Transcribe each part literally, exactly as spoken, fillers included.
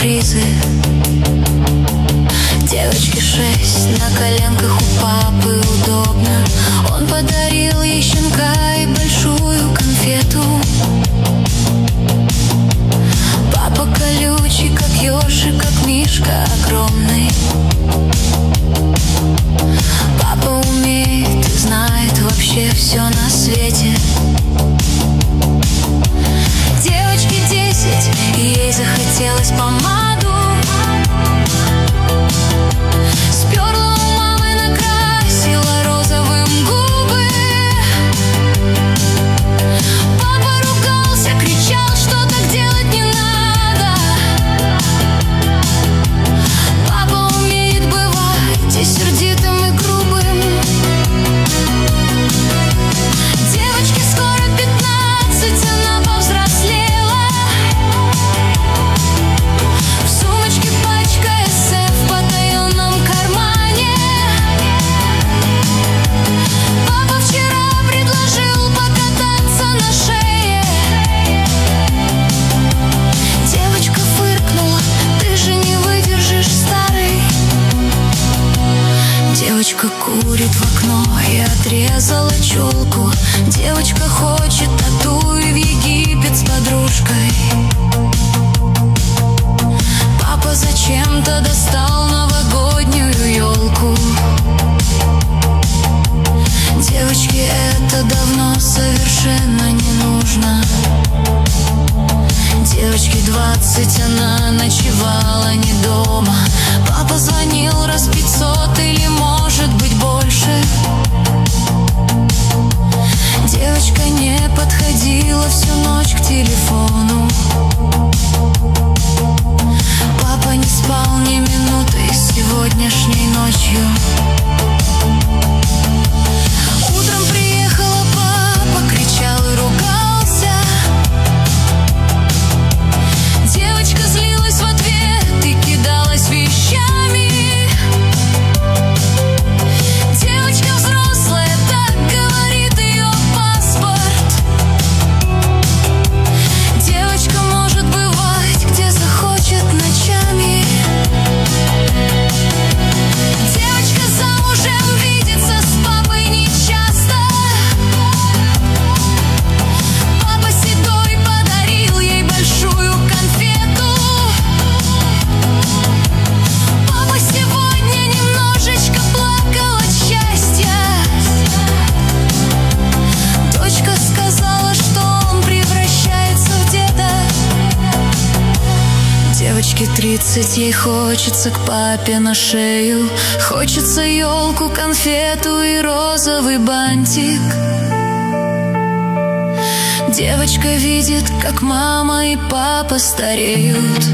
сюрпризы. Девочке шесть, на коленках у папы удобно. Он подарил ей щенка и большую конфету. Папа колючий, как ежик, как мишка огромный. Папа умеет и знает вообще все на свете. Девочке десять, и ей захотелось помаду. Сперла у мамы, накрасила розовым губы. Папа ругался, кричал, что так делать не надо. Папа умеет бывать и сердитым, и грубым. Девочке скоро пятнадцать, она повзрослела. В сумочке пачка эс эф в потаенном кармане. Папа вчера предложил покататься на шее. Девочка фыркнула: ты же не выдержишь, старый. Девочка курит в окно и отрезала челку. Девочка хочет тату и в Египет с подружкой. Папа зачем-то достал новогоднюю елку. Девочке это давно совершенно не нужно. Девочке двадцать, она ночевала не дома. Папа звонил раз пятьсот или может быть больше. Девочка не подходила всю ночь к телефону. Папа не спал ни минуты сегодняшней ночью. Утром приехала, папа кричал и ругался. Девочка злилась в ответ и кидалась вещами. Девочка взрослая, так говорит ее паспорт. Девочка может бывать, где захочет ночами. Девочка замужем, видится с папой нечасто. Папа седой подарил ей большую конфету. Папа сегодня немножечко плакал от счастья. Дочка сказала, что он превращается в деда. Девочке тридцать, ей хочется к папе на шею. Хочется елку, конфету и розовый бантик. Девочка видит, как мама и папа стареют.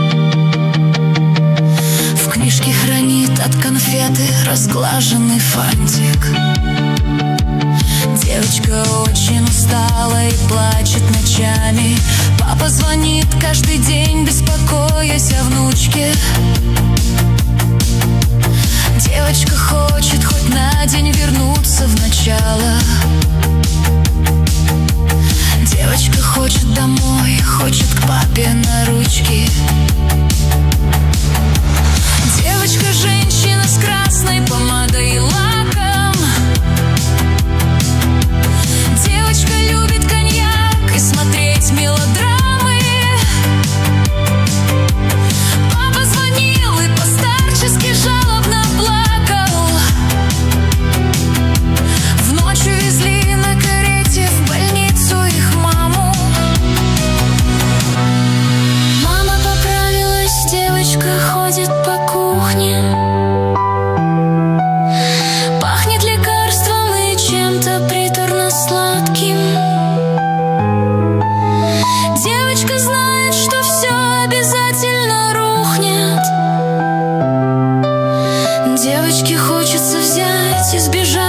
В книжке хранит от конфеты разглаженный фантик. Девочка очень устала и плачет ночами. Папа звонит каждый день, беспокоясь о внучке. Девочка хочет хоть на день вернуться в начало. Девочка хочет домой, хочет к папе на ручки. Девочка женщина с красной помадой и лаком. Девочка любит коньяк и смотреть мелодрамы. Папа звонил и постарчески жалобно плакал. В ночь увезли на карете в больницу их маму. Мама поправилась, девочка ходит по кухне. Пахнет лекарством и чем-то приторно-сладким. Девочка знает, что все обязательно рухнет. Девочке хочется взять и сбежать